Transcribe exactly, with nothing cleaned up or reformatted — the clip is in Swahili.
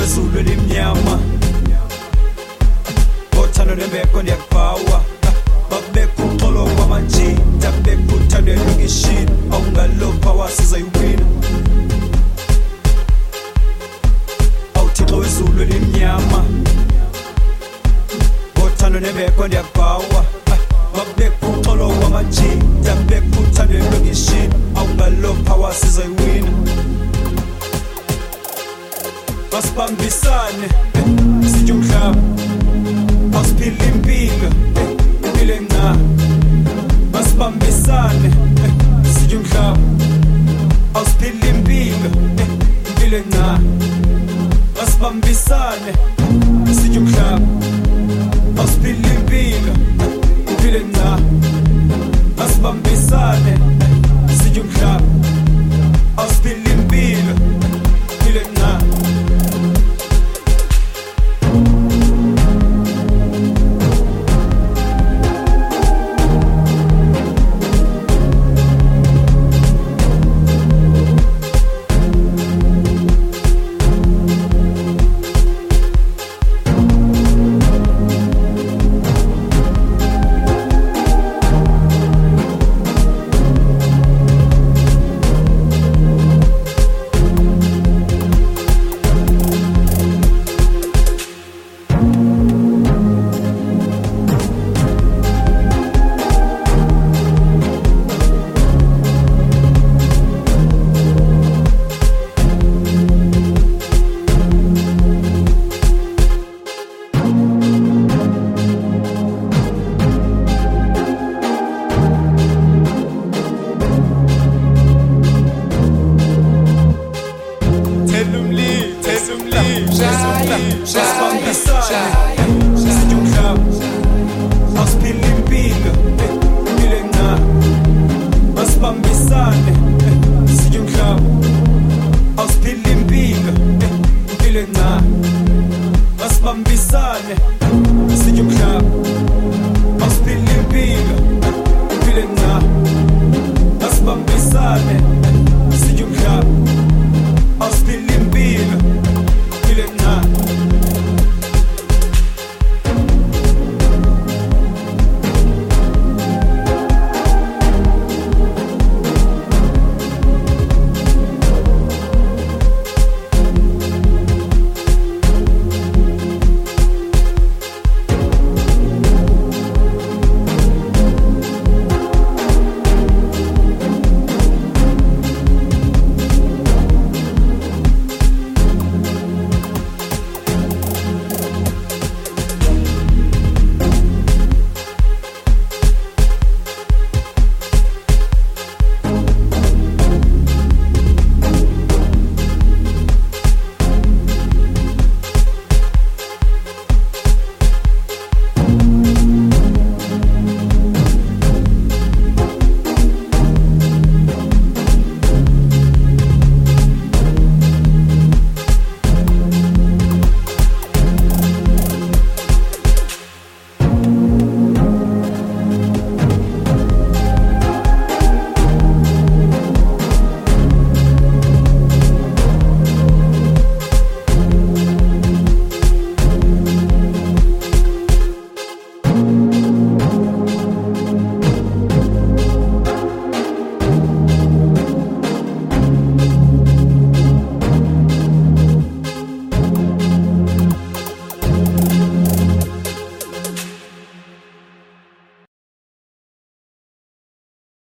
wezulu elimnyama othando nembeko ndiyakubhawa babekho uxolo kwamajita bekho uthando elokishini awungalopha wasizayiwina awuthixo wezulu elimnyama othando nembeko ndiyakubhawa babekho uxolo kwamajita bekho uthando elokishini awungalopha wasizayiwina masibambisane sitye umhlaba awusiphila impilo impilo enca masibambisane sitye umhlaba awusiphila impilo impilo enca masibambisane sitye umhlaba awusiphila impilo impilo enca masibambisane sitye umhlaba awusiphila impilo impilo enca Tell them leave, tell them leave, just, just, just, just, just,